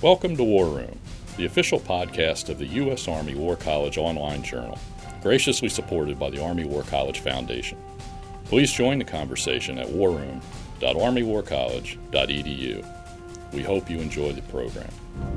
Welcome to War Room, the official podcast of the U.S. Army War College online journal, graciously supported by the Army War College Foundation. Please join the conversation at warroom.armywarcollege.edu. We hope you enjoy the program.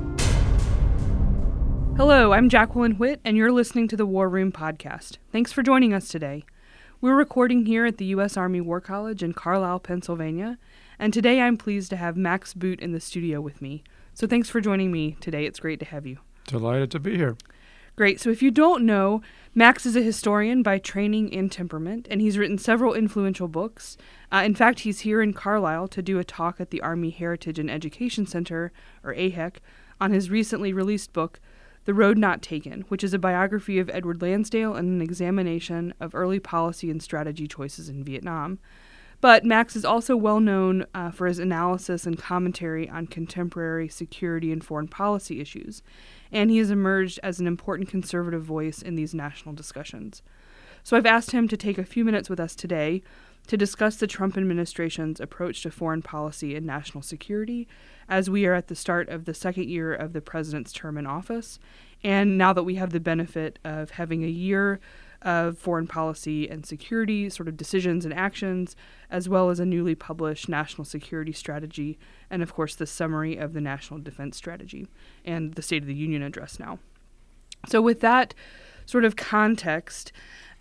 Hello, I'm Jacqueline Whitt, and you're listening to the War Room podcast. Thanks for joining us today. We're recording here at the U.S. Army War College in Carlisle, Pennsylvania, and today I'm pleased to have Max Boot in the studio with me. So thanks for joining me today. It's great to have you. Delighted to be here. Great. So if you don't know, Max is a historian by training and temperament, and he's written several influential books. In fact, he's here in Carlisle to do a talk at the Army Heritage and Education Center, or AHEC, on his recently released book, The Road Not Taken, which is a biography of Edward Lansdale and an examination of early policy and strategy choices in Vietnam. But Max is also well known for his analysis and commentary on contemporary security and foreign policy issues, and he has emerged as an important conservative voice in these national discussions. So I've asked him to take a few minutes with us today to discuss the Trump administration's approach to foreign policy and national security, as we are at the start of the second year of the president's term in office, and now that we have the benefit of having a year of foreign policy and security sort of decisions and actions, as well as a newly published national security strategy, and of course the summary of the national defense strategy and the State of the Union address now. So with that sort of context,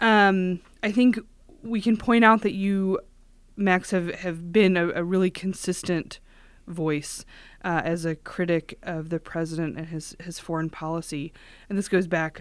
I think we can point out that you, Max, have been a really consistent voice as a critic of the president and his foreign policy, and this goes back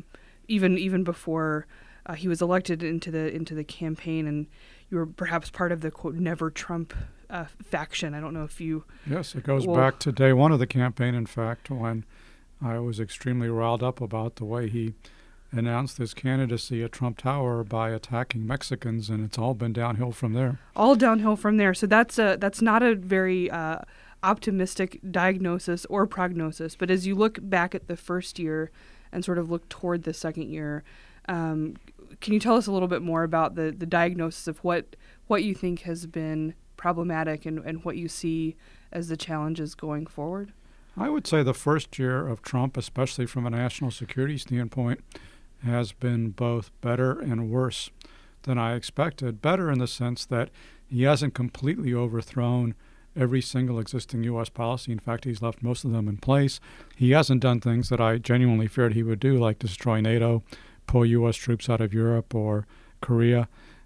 even before he was elected into the campaign, and you were perhaps part of the quote Never Trump faction. I don't know if you. Yes, it goes back to day one of the campaign. In fact, when I was extremely riled up about the way he announced his candidacy at Trump Tower by attacking Mexicans, and it's all been downhill from there. All downhill from there. So that's not a very optimistic diagnosis or prognosis. But as you look back at the first year and sort of look toward the second year, can you tell us a little bit more about the diagnosis of what you think has been problematic and what you see as the challenges going forward? I would say the first year of Trump, especially from a national security standpoint, has been both better and worse than I expected. Better in the sense that he hasn't completely overthrown every single existing U.S. policy. In fact, he's left most of them in place. He hasn't done things that I genuinely feared he would do, like destroy NATO, pull U.S. troops out of Europe or Korea,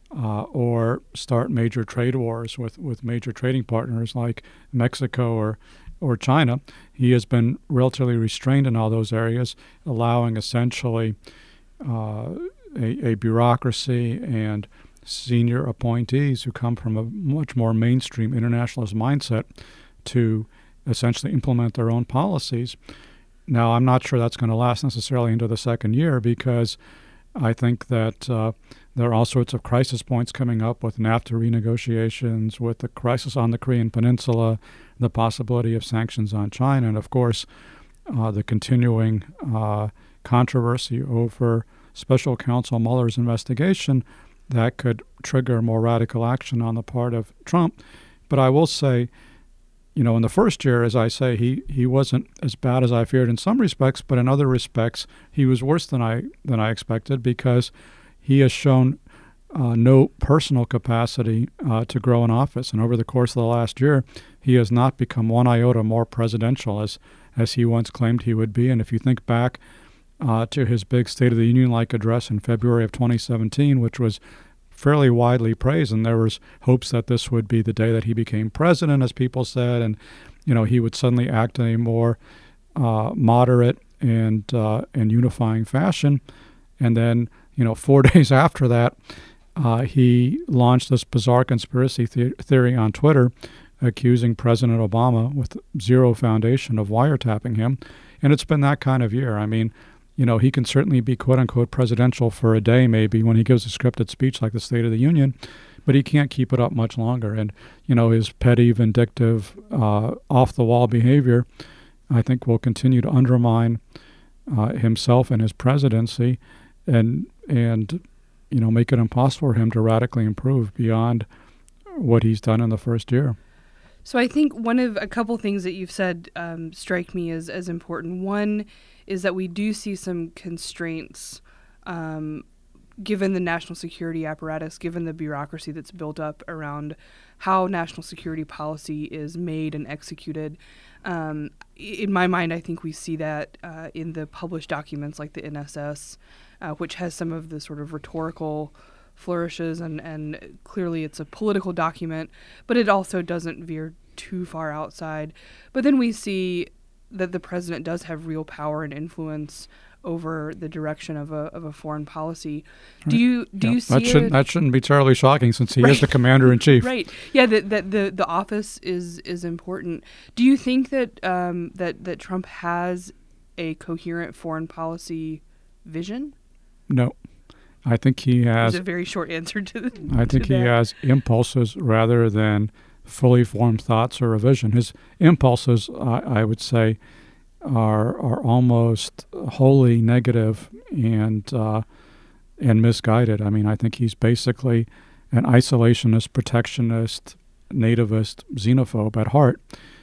or start major trade wars with major trading partners like Mexico or China. He has been relatively restrained in all those areas, allowing essentially a bureaucracy and senior appointees who come from a much more mainstream internationalist mindset to essentially implement their own policies. Now, I'm not sure that's going to last necessarily into the second year, because I think that there are all sorts of crisis points coming up with NAFTA renegotiations, with the crisis on the Korean Peninsula, the possibility of sanctions on China, and of course the continuing controversy over Special Counsel Mueller's investigation that could trigger more radical action on the part of Trump. But I will say, in the first year, as I say, he wasn't as bad as I feared in some respects, but in other respects, he was worse than I expected, because he has shown no personal capacity to grow in office. And over the course of the last year, he has not become one iota more presidential as he once claimed he would be. And if you think back to his big State of the Union-like address in February of 2017, which was fairly widely praised, and there was hopes that this would be the day that he became president, as people said, and he would suddenly act in a more moderate and unifying fashion. And then 4 days after that, he launched this bizarre conspiracy theory on Twitter, accusing President Obama with zero foundation of wiretapping him. And it's been that kind of year. I mean, he can certainly be quote-unquote presidential for a day maybe when he gives a scripted speech like the State of the Union, but he can't keep it up much longer. And, his petty, vindictive, off-the-wall behavior, I think, will continue to undermine himself and his presidency and make it impossible for him to radically improve beyond what he's done in the first year. So I think a couple things that you've said strike me as important. One is that we do see some constraints given the national security apparatus, given the bureaucracy that's built up around how national security policy is made and executed. In my mind, I think we see that in the published documents like the NSS, which has some of the sort of rhetorical flourishes, and clearly it's a political document, but it also doesn't veer too far outside. But then we see that the president does have real power and influence over the direction of a foreign policy. Do you see that shouldn't be terribly shocking, since he is the commander in chief. Right. Yeah. The office is important. Do you think that that Trump has a coherent foreign policy vision? No, I think he has. There's a very short answer to. I think he has impulses rather than fully formed thoughts or a vision. His impulses, I would say, are almost wholly negative and misguided. I mean, I think he's basically an isolationist, protectionist, nativist, xenophobe at heart.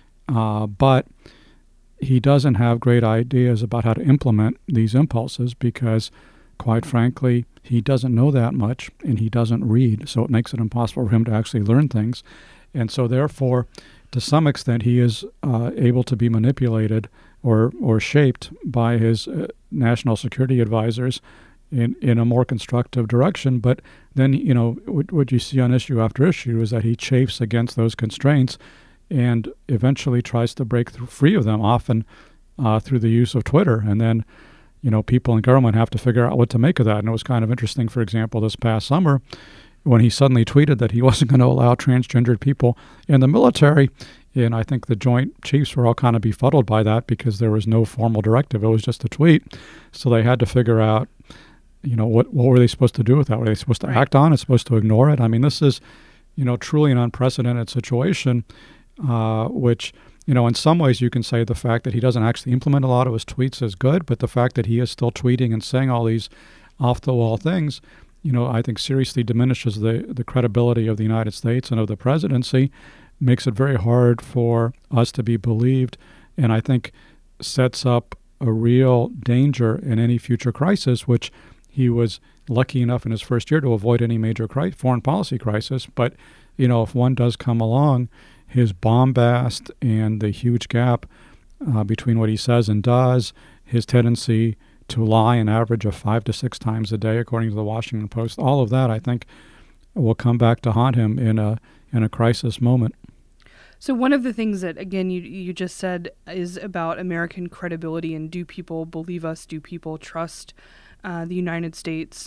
But he doesn't have great ideas about how to implement these impulses because, quite frankly, he doesn't know that much and he doesn't read, so it makes it impossible for him to actually learn things. And so, therefore, to some extent, he is able to be manipulated or shaped by his national security advisors in a more constructive direction. But then, what you see on issue after issue is that he chafes against those constraints and eventually tries to break free of them, often through the use of Twitter. And then, people in government have to figure out what to make of that. And it was kind of interesting, for example, this past summer, when he suddenly tweeted that he wasn't going to allow transgendered people in the military. And I think the Joint Chiefs were all kind of befuddled by that because there was no formal directive. It was just a tweet. So they had to figure out, what were they supposed to do with that? Were they supposed to act on it, supposed to ignore it? I mean, this is, truly an unprecedented situation, which, in some ways you can say the fact that he doesn't actually implement a lot of his tweets is good, but the fact that he is still tweeting and saying all these off-the-wall things, I think seriously diminishes the credibility of the United States and of the presidency, makes it very hard for us to be believed, and I think sets up a real danger in any future crisis, which he was lucky enough in his first year to avoid any major foreign policy crisis. But, if one does come along, his bombast and the huge gap between what he says and does, his tendency to lie an average of 5 to 6 times a day, according to the Washington Post, all of that, I think, will come back to haunt him in a crisis moment. So one of the things that, again, you just said is about American credibility and do people believe us? Do people trust the United States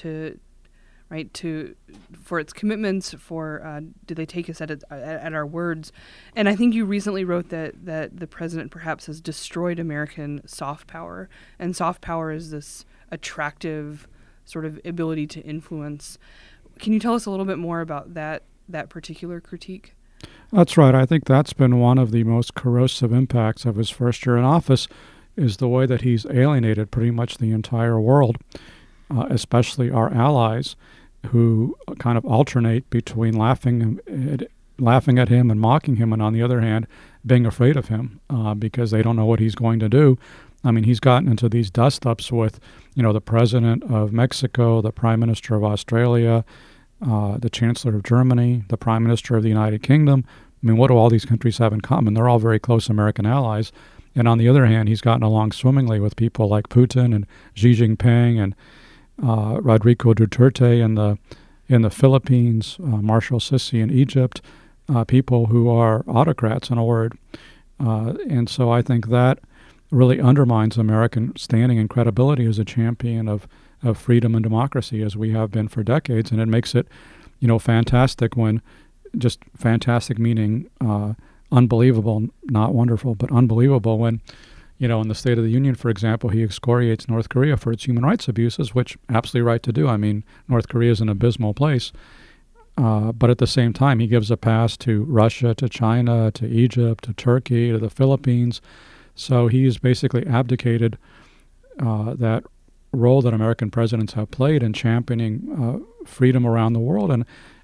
for its commitments? Do they take us at our words? And I think you recently wrote that the president perhaps has destroyed American soft power, and soft power is this attractive sort of ability to influence. Can you tell us a little bit more about that particular critique? That's right. I think that's been one of the most corrosive impacts of his first year in office, is the way that he's alienated pretty much the entire world, especially our allies, who kind of alternate between laughing at him and mocking him, and on the other hand, being afraid of him because they don't know what he's going to do. I mean, he's gotten into these dust-ups with, the president of Mexico, the prime minister of Australia, the chancellor of Germany, the prime minister of the United Kingdom. I mean, what do all these countries have in common? They're all very close American allies. And on the other hand, he's gotten along swimmingly with people like Putin and Xi Jinping and Rodrigo Duterte in the Philippines, Marshal Sisi in Egypt, people who are autocrats, in a word. And so I think that really undermines American standing and credibility as a champion of freedom and democracy, as we have been for decades. And it makes it, fantastic when, just fantastic meaning unbelievable, not wonderful, but unbelievable when, in the State of the Union, for example, he excoriates North Korea for its human rights abuses, which absolutely right to do. I mean, North Korea is an abysmal place. But at the same time, he gives a pass to Russia, to China, to Egypt, to Turkey, to the Philippines. So he's basically abdicated that role that American presidents have played in championing freedom around the world. And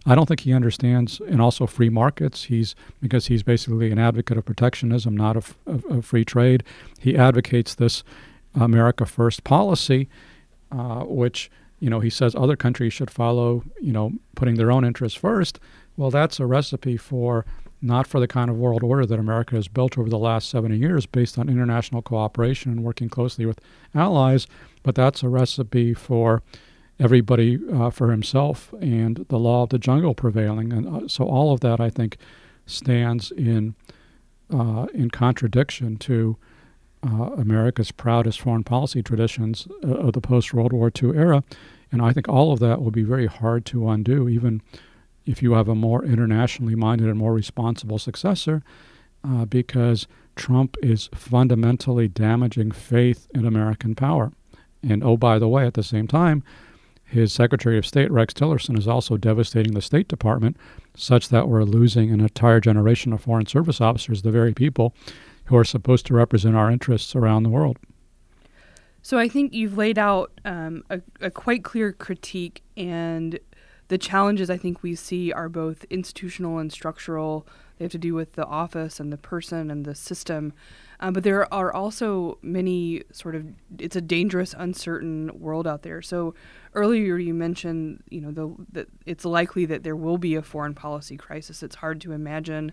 I don't think he understands, and also free markets. Because he's basically an advocate of protectionism, not of free trade. He advocates this America First policy, which, he says other countries should follow, putting their own interests first. Well, that's a recipe not for the kind of world order that America has built over the last 70 years based on international cooperation and working closely with allies, but that's a recipe for everybody for himself and the law of the jungle prevailing. And so all of that, I think, stands in contradiction to America's proudest foreign policy traditions of the post-World War II era. And I think all of that will be very hard to undo, even if you have a more internationally minded and more responsible successor, because Trump is fundamentally damaging faith in American power. And oh, by the way, at the same time, his Secretary of State, Rex Tillerson, is also devastating the State Department, such that we're losing an entire generation of Foreign Service officers, the very people who are supposed to represent our interests around the world. So I think you've laid out a quite clear critique, and the challenges I think we see are both institutional and structural. They have to do with the office and the person and the system. But there are also many it's a dangerous, uncertain world out there. So earlier you mentioned, that it's likely that there will be a foreign policy crisis. It's hard to imagine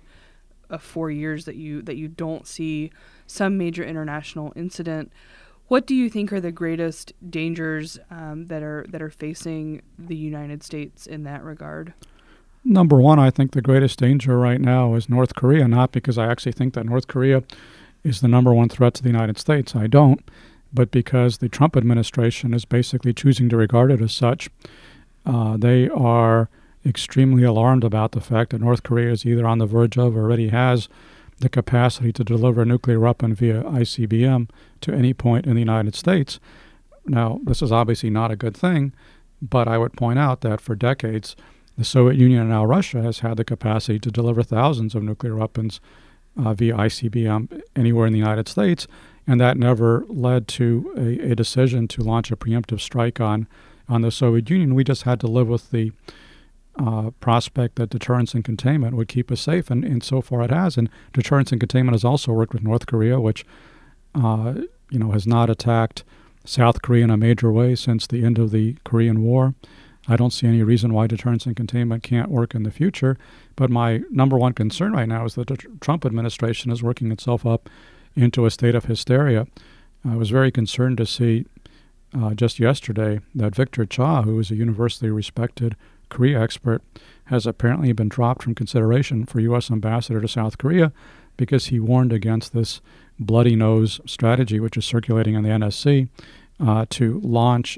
4 years that you don't see some major international incident. What do you think are the greatest dangers that are facing the United States in that regard? Number one, I think the greatest danger right now is North Korea, not because I actually think that North Korea is the number one threat to the United States. I don't, but because the Trump administration is basically choosing to regard it as such. They are extremely alarmed about the fact that North Korea is either on the verge of or already has the capacity to deliver a nuclear weapon via ICBM to any point in the United States. Now, this is obviously not a good thing, but I would point out that for decades, the Soviet Union and now Russia has had the capacity to deliver thousands of nuclear weapons via ICBM anywhere in the United States, and that never led to a decision to launch a preemptive strike on the Soviet Union. We just had to live with the prospect that deterrence and containment would keep us safe, and so far it has. And deterrence and containment has also worked with North Korea, which has not attacked South Korea in a major way since the end of the Korean War. I don't see any reason why deterrence and containment can't work in the future. But my number one concern right now is that the Trump administration is working itself up into a state of hysteria. I was very concerned to see just yesterday that Victor Cha, who is a universally respected Korea expert, has apparently been dropped from consideration for U.S. ambassador to South Korea because he warned against this bloody nose strategy, which is circulating in the NSC, to launch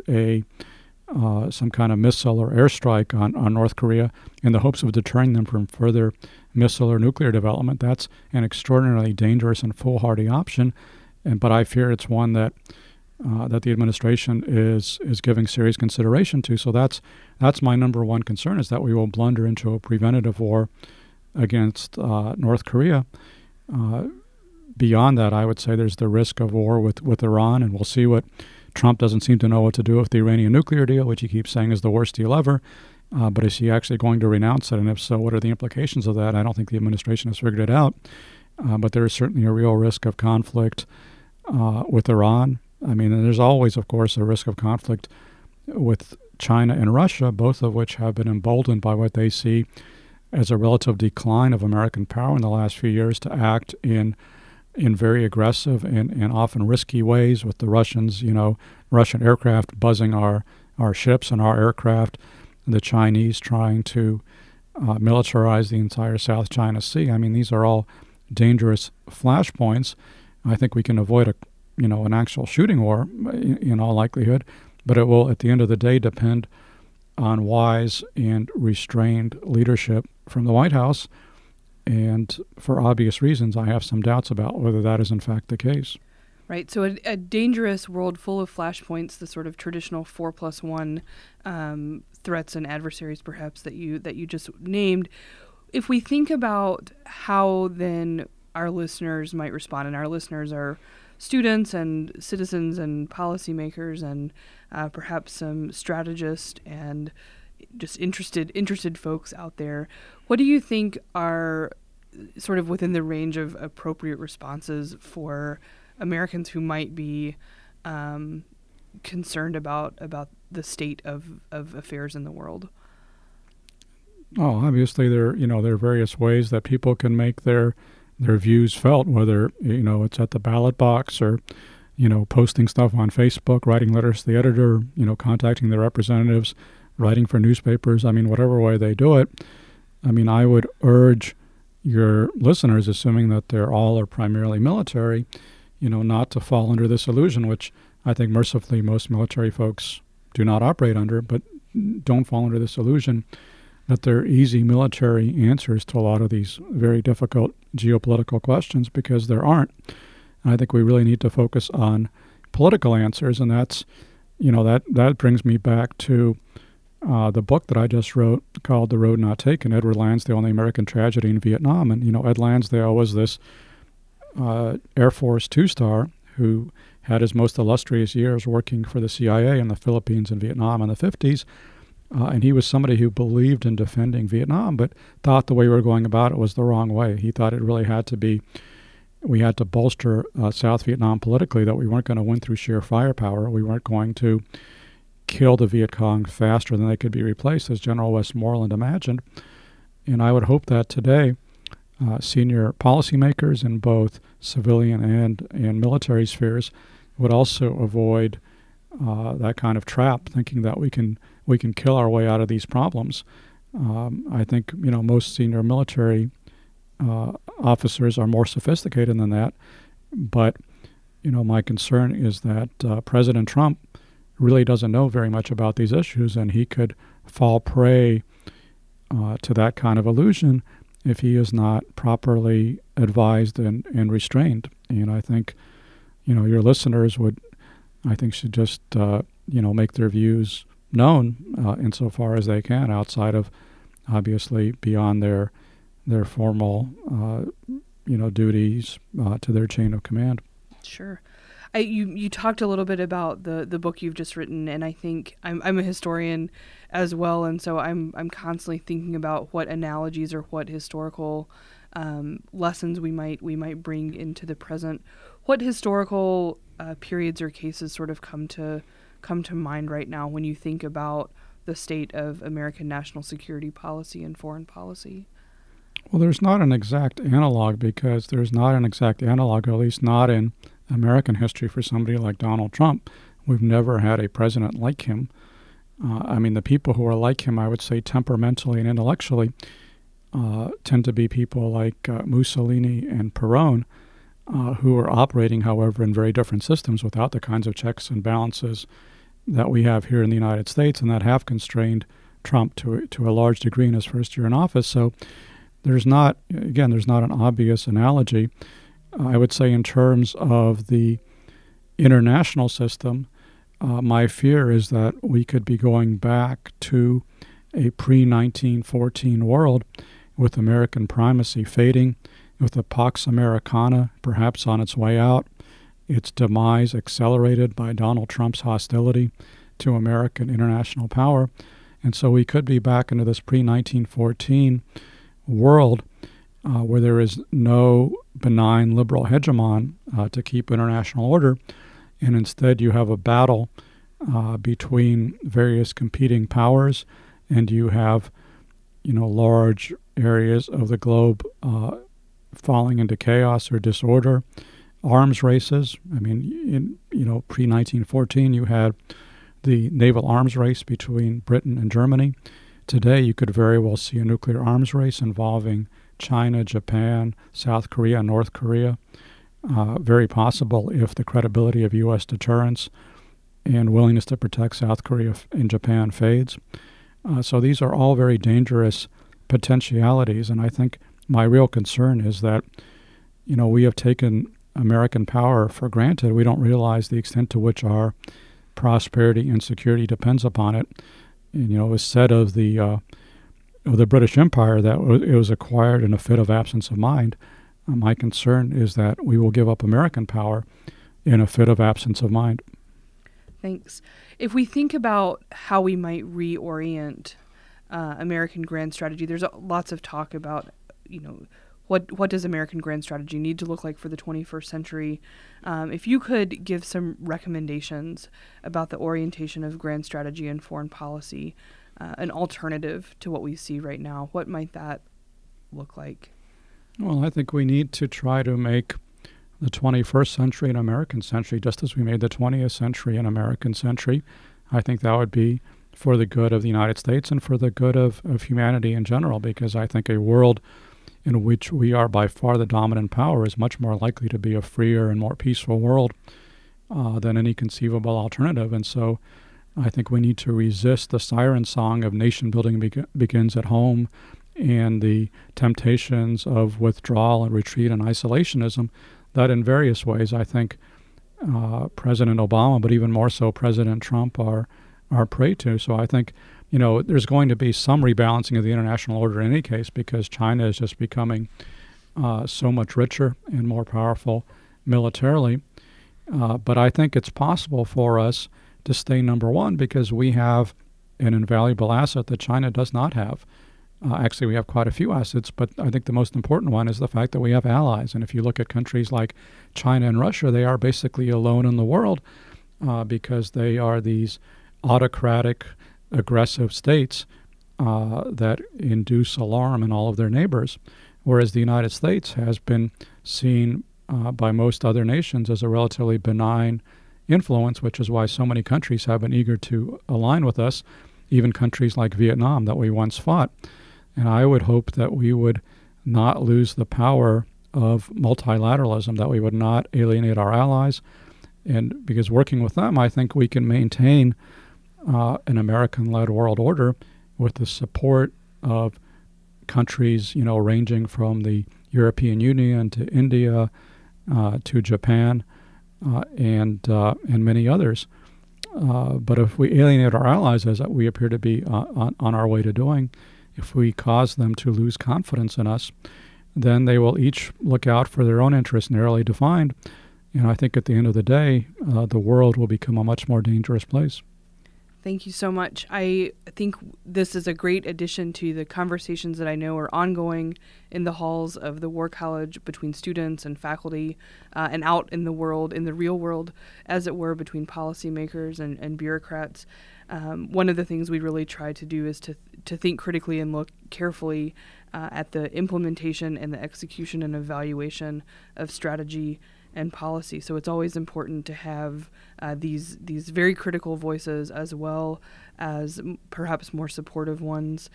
some kind of missile or airstrike on North Korea in the hopes of deterring them from further missile or nuclear development. That's an extraordinarily dangerous and foolhardy option, but I fear it's one that the administration is giving serious consideration to. So that's my number one concern, is that we will blunder into a preventative war against North Korea. Beyond that, I would say there's the risk of war with Iran, and we'll see what Trump doesn't seem to know what to do with the Iranian nuclear deal, which he keeps saying is the worst deal ever. But is he actually going to renounce it? And if so, what are the implications of that? I don't think the administration has figured it out. But there is certainly a real risk of conflict with Iran. I mean, and there's always, of course, a risk of conflict with China and Russia, both of which have been emboldened by what they see as a relative decline of American power in the last few years to act in very aggressive and often risky ways with the Russians, Russian aircraft buzzing our ships and our aircraft, the Chinese trying to militarize the entire South China Sea. I mean, these are all dangerous flashpoints. I think we can avoid an actual shooting war in all likelihood, but it will, at the end of the day, depend on wise and restrained leadership from the White House. And for obvious reasons, I have some doubts about whether that is in fact the case. Right. So a dangerous world full of flashpoints, the sort of traditional 4+1 threats and adversaries, perhaps, that you just named. If we think about how then our listeners might respond, and our listeners are students and citizens and policymakers and perhaps some strategists and just interested folks out there, what do you think are sort of within the range of appropriate responses for Americans who might be concerned about the state of affairs in the world? Oh, obviously there are various ways that people can make their views felt, whether it's at the ballot box or posting stuff on Facebook, writing letters to the editor, contacting their representatives, writing for newspapers. I mean, whatever way they do it. I mean, I would urge your listeners, assuming that they're all or primarily military, not to fall under this illusion, which I think mercifully most military folks do not operate under, but don't fall under this illusion that there are easy military answers to a lot of these very difficult geopolitical questions, because there aren't. And I think we really need to focus on political answers, and that's, that brings me back to the book that I just wrote called The Road Not Taken, Edward Lansdale and the American Tragedy in Vietnam. And, Ed Lansdale was this Air Force two-star who had his most illustrious years working for the CIA in the Philippines and Vietnam in the 50s. And he was somebody who believed in defending Vietnam, but thought the way we were going about it was the wrong way. He thought it really had to be, we had to bolster South Vietnam politically, that we weren't going to win through sheer firepower. We weren't going to kill the Viet Cong faster than they could be replaced, as General Westmoreland imagined. And I would hope that today senior policymakers in both civilian and military spheres would also avoid that kind of trap, thinking that we can kill our way out of these problems. I think most senior military officers are more sophisticated than that, but my concern is that President Trump really doesn't know very much about these issues, and he could fall prey to that kind of illusion if he is not properly advised and restrained. And I think your listeners should just make their views known insofar as they can, outside of, obviously, beyond their formal duties to their chain of command. Sure. You talked a little bit about the book you've just written, and I think I'm a historian as well, and so I'm constantly thinking about what analogies or what historical lessons we might bring into the present. What historical periods or cases sort of come to mind right now when you think about the state of American national security policy and foreign policy? Well, there's not an exact analog, because there's not an exact analog, at least not in American history, for somebody like Donald Trump. We've never had a president like him. The people who are like him, I would say temperamentally and intellectually, tend to be people like Mussolini and Perón, who are operating, however, in very different systems without the kinds of checks and balances that we have here in the United States, and that have constrained Trump to a large degree in his first year in office. So there's not an obvious analogy. I would say in terms of the international system, my fear is that we could be going back to a pre-1914 world with American primacy fading, with the Pax Americana perhaps on its way out, its demise accelerated by Donald Trump's hostility to American international power. And so we could be back into this pre-1914 world where there is no benign liberal hegemon to keep international order, and instead you have a battle between various competing powers, and you have large areas of the globe falling into chaos or disorder, arms races. In pre-1914 you had the naval arms race between Britain and Germany. Today you could very well see a nuclear arms race involving China, Japan, South Korea, North Korea. Very possible if the credibility of U.S. deterrence and willingness to protect South Korea and Japan fades. So these are all very dangerous potentialities, and I think my real concern is that, we have taken American power for granted. We don't realize the extent to which our prosperity and security depends upon it. And, it was said of the British Empire that it was acquired in a fit of absence of mind. My concern is that we will give up American power in a fit of absence of mind. Thanks. If we think about how we might reorient American grand strategy. There's lots of talk about, what does American grand strategy need to look like for the 21st century? If you could give some recommendations about the orientation of grand strategy and foreign policy, an alternative to what we see right now, what might that look like? Well, I think we need to try to make the 21st century an American century, just as we made the 20th century an American century. I think that would be for the good of the United States and for the good of humanity in general, because I think a world in which we are by far the dominant power is much more likely to be a freer and more peaceful world than any conceivable alternative. And so I think we need to resist the siren song of nation building begins at home and the temptations of withdrawal and retreat and isolationism that in various ways I think President Obama, but even more so President Trump, are prey to. So I think, there's going to be some rebalancing of the international order in any case, because China is just becoming so much richer and more powerful militarily. But I think it's possible for us to stay number one because we have an invaluable asset that China does not have. Actually, we have quite a few assets, but I think the most important one is the fact that we have allies. And if you look at countries like China and Russia, they are basically alone in the world because they are these autocratic, aggressive states that induce alarm in all of their neighbors, whereas the United States has been seen by most other nations as a relatively benign influence, which is why so many countries have been eager to align with us, even countries like Vietnam that we once fought. And I would hope that we would not lose the power of multilateralism, that we would not alienate our allies. And because working with them, I think we can maintain an American-led world order with the support of countries, ranging from the European Union to India to Japan and many others. But if we alienate our allies, as we appear to be on our way to doing, if we cause them to lose confidence in us, then they will each look out for their own interests narrowly defined. And I think at the end of the day, the world will become a much more dangerous place. Thank you so much. I think this is a great addition to the conversations that I know are ongoing in the halls of the War College between students and faculty and out in the world, in the real world, as it were, between policymakers and bureaucrats. One of the things we really try to do is to think critically and look carefully at the implementation and the execution and evaluation of strategy and policy. So it's always important to have these very critical voices as well as perhaps more supportive ones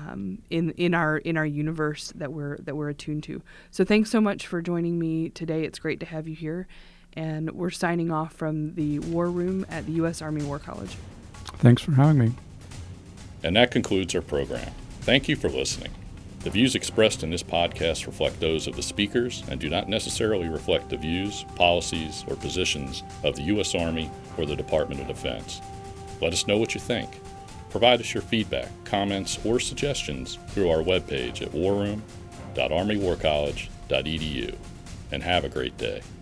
in our universe that we're attuned to. So thanks so much for joining me today. It's great to have you here, and we're signing off from the War Room at the U.S. Army War College. Thanks for having me. And that concludes our program. Thank you for listening. The views expressed in this podcast reflect those of the speakers and do not necessarily reflect the views, policies, or positions of the U.S. Army or the Department of Defense. Let us know what you think. Provide us your feedback, comments, or suggestions through our webpage at warroom.armywarcollege.edu. And have a great day.